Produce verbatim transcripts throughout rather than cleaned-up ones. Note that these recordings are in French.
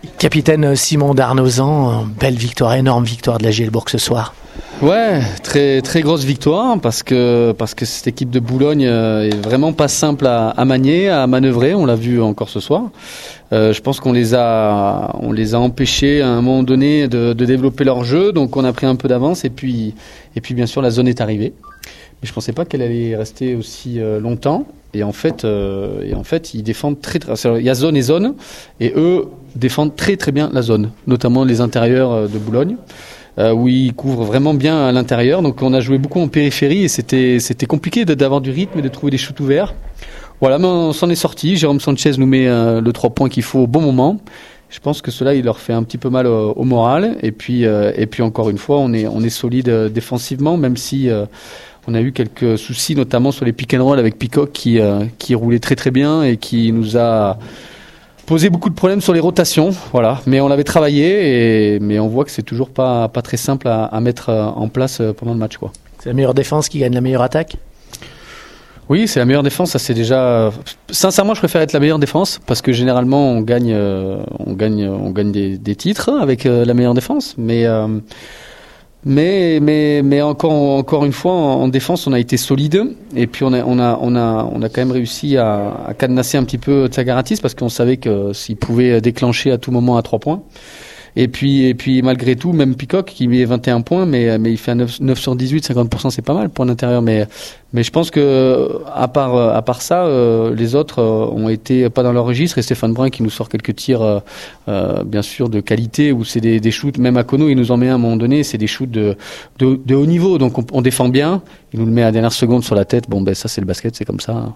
Capitaine Simon Darnozan, belle victoire, énorme victoire de la Gielbourg ce soir. Ouais, très très grosse victoire parce que parce que cette équipe de Boulogne est vraiment pas simple à, à manier, à manœuvrer. On l'a vu encore ce soir. Euh, je pense qu'on les a on les a empêchés à un moment donné de, de développer leur jeu, donc on a pris un peu d'avance et puis et puis bien sûr la zone est arrivée. Mais je pensais pas qu'elle allait rester aussi euh, longtemps. Et en fait, euh, et en fait, ils défendent très, très. Il y a zone et zone, et eux défendent très très bien la zone, notamment les intérieurs de Boulogne, euh, où ils couvrent vraiment bien à l'intérieur. Donc on a joué beaucoup en périphérie et c'était c'était compliqué d'avoir du rythme et de trouver des shoots ouverts. Voilà, mais on s'en est sorti. Jérôme Sanchez nous met euh, le trois points qu'il faut au bon moment. Je pense que cela, il leur fait un petit peu mal au, au moral. Et puis euh, et puis encore une fois, on est on est solide euh, défensivement, même si euh, on a eu quelques soucis, notamment sur les pick and roll avec Peacock qui euh, qui roulait très très bien et qui nous a posé beaucoup de problèmes sur les rotations. Voilà, mais on l'avait travaillé et mais on voit que c'est toujours pas pas très simple à, à mettre en place pendant le match, quoi. C'est la meilleure défense qui gagne la meilleure attaque. Oui, c'est la meilleure défense. Ça, c'est déjà. Sincèrement, je préfère être la meilleure défense parce que généralement, on gagne, euh, on gagne, on gagne des, des titres avec euh, la meilleure défense, mais. Euh, Mais mais mais encore encore une fois en, en défense on a été solide et puis on a on a on a on a quand même réussi à, à cadenasser un petit peu Tsagaratis parce qu'on savait que s'il pouvait déclencher à tout moment à trois points. Et puis et puis malgré tout même Peacock qui met vingt et un points mais mais il fait un neuf sur dix-huit, cinquante pour cent, c'est pas mal pour l'intérieur, mais mais je pense que à part à part ça euh, les autres euh, ont été pas dans leur registre et Stéphane Brun qui nous sort quelques tirs euh, euh, bien sûr de qualité où c'est des des shoots, même à Kono il nous en met un à un moment donné, c'est des shoots de de, de haut niveau, donc on, on défend bien, il nous le met à la dernière seconde sur la tête. Bon ben ça c'est le basket, c'est comme ça.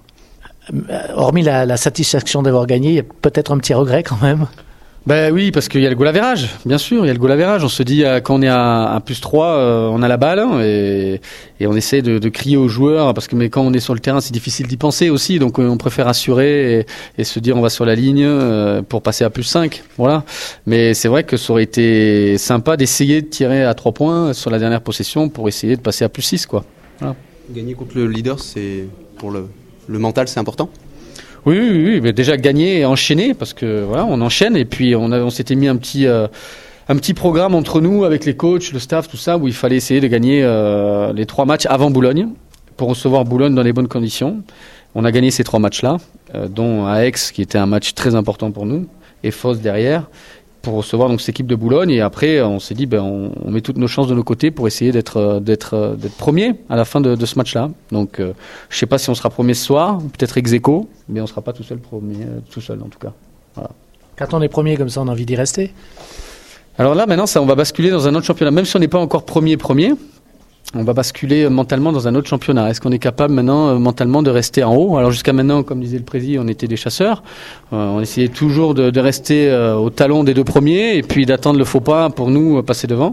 Hormis la, la satisfaction d'avoir gagné, il y a peut-être un petit regret quand même. Ben oui, parce qu'il y a le goal average, bien sûr, il y a le goal average. On se dit, euh, quand on est à, à plus trois, euh, on a la balle et, et on essaie de, de crier aux joueurs, parce que mais quand on est sur le terrain, c'est difficile d'y penser aussi, donc euh, on préfère assurer et, et se dire on va sur la ligne euh, pour passer à plus cinq, voilà. Mais c'est vrai que ça aurait été sympa d'essayer de tirer à trois points sur la dernière possession pour essayer de passer à plus six, quoi. Voilà. Gagner contre le leader, c'est pour le, le mental, c'est important. Oui, oui, oui, mais déjà gagner et enchaîner, parce que voilà, on enchaîne et puis on, a, on s'était mis un petit, euh, un petit programme entre nous avec les coachs, le staff, tout ça, où il fallait essayer de gagner euh, les trois matchs avant Boulogne pour recevoir Boulogne dans les bonnes conditions. On a gagné ces trois matchs-là, euh, dont à Aix qui était un match très important pour nous et Fos derrière, pour recevoir donc cette équipe de Boulogne. Et après, on s'est dit, ben, on, on met toutes nos chances de nos côtés pour essayer d'être, d'être, d'être premier à la fin de, de ce match-là. Donc, euh, je sais pas si on sera premier ce soir, peut-être ex aequo, mais on sera pas tout seul premier, tout seul en tout cas. Voilà. Quand on est premier comme ça, on a envie d'y rester. Alors là, maintenant, ça, on va basculer dans un autre championnat, même si on n'est pas encore premier premier. On va basculer mentalement dans un autre championnat. Est-ce qu'on est capable maintenant euh, mentalement de rester en haut ? Alors jusqu'à maintenant, comme disait le président, on était des chasseurs. Euh, on essayait toujours de, de rester euh, au talon des deux premiers et puis d'attendre le faux pas pour nous euh, passer devant.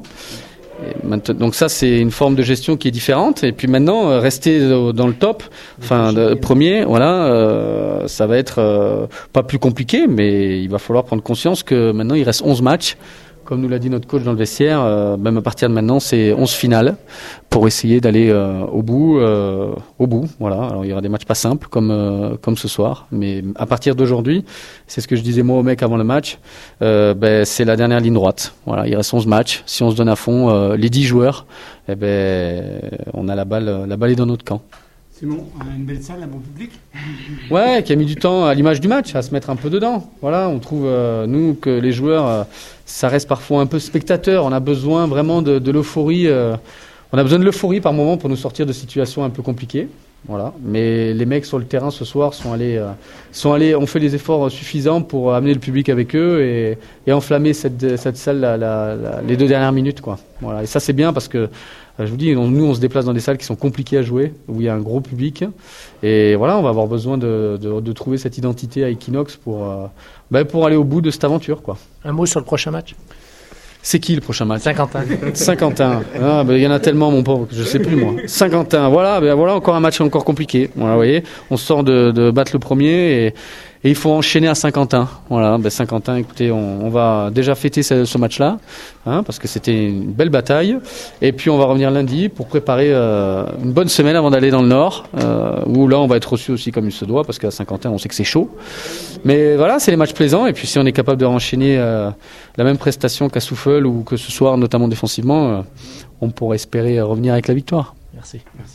Et maintenant, donc ça, c'est une forme de gestion qui est différente. Et puis maintenant, euh, rester euh, dans le top, enfin de, premier, voilà, euh, ça va être euh, pas plus compliqué, mais il va falloir prendre conscience que maintenant il reste onze matchs. Comme nous l'a dit notre coach dans le vestiaire, euh, même à partir de maintenant, c'est onze finales pour essayer d'aller euh, au bout, euh, au bout. Voilà. Alors il y aura des matchs pas simples comme euh, comme ce soir, mais à partir d'aujourd'hui, c'est ce que je disais moi au mec avant le match. Euh, ben c'est la dernière ligne droite. Voilà, il reste onze matchs. Si on se donne à fond, euh, les dix joueurs, eh ben on a la balle, la balle est dans notre camp. Simon, on a une belle salle, un bon public. Ouais, qui a mis du temps à l'image du match, à se mettre un peu dedans. Voilà, on trouve, euh, nous, que les joueurs, euh, ça reste parfois un peu spectateur. On a besoin vraiment de, de l'euphorie. Euh, on a besoin de l'euphorie par moment pour nous sortir de situations un peu compliquées. Voilà. Mais les mecs sur le terrain ce soir sont allés, euh, sont allés, ont fait les efforts suffisants pour amener le public avec eux et, et enflammer cette, cette salle la, la, la, les deux dernières minutes, quoi. Voilà. Et ça, c'est bien parce que je vous dis, nous on se déplace dans des salles qui sont compliquées à jouer, où il y a un gros public, et voilà, on va avoir besoin de, de, de trouver cette identité à Equinox pour, euh, ben pour aller au bout de cette aventure, quoi. Un mot sur le prochain match ? C'est qui le prochain match ? Saint-Quentin. Saint-Quentin. Ah, ben, il y en a tellement, mon pauvre, que je sais plus moi. Saint-Quentin. Voilà, ben voilà encore un match encore compliqué. Voilà, vous voyez, on sort de, de battre le premier et Et il faut enchaîner à Saint-Quentin. Voilà, ben Saint-Quentin, écoutez, on, on va déjà fêter ce, ce match-là, hein, parce que c'était une belle bataille. Et puis on va revenir lundi pour préparer euh, une bonne semaine avant d'aller dans le Nord, euh, où là on va être reçu aussi comme il se doit, parce qu'à Saint-Quentin on sait que c'est chaud. Mais voilà, c'est les matchs plaisants. Et puis si on est capable de renchaîner euh, la même prestation qu'à Souffle ou que ce soir, notamment défensivement, euh, on pourrait espérer revenir avec la victoire. Merci. Merci.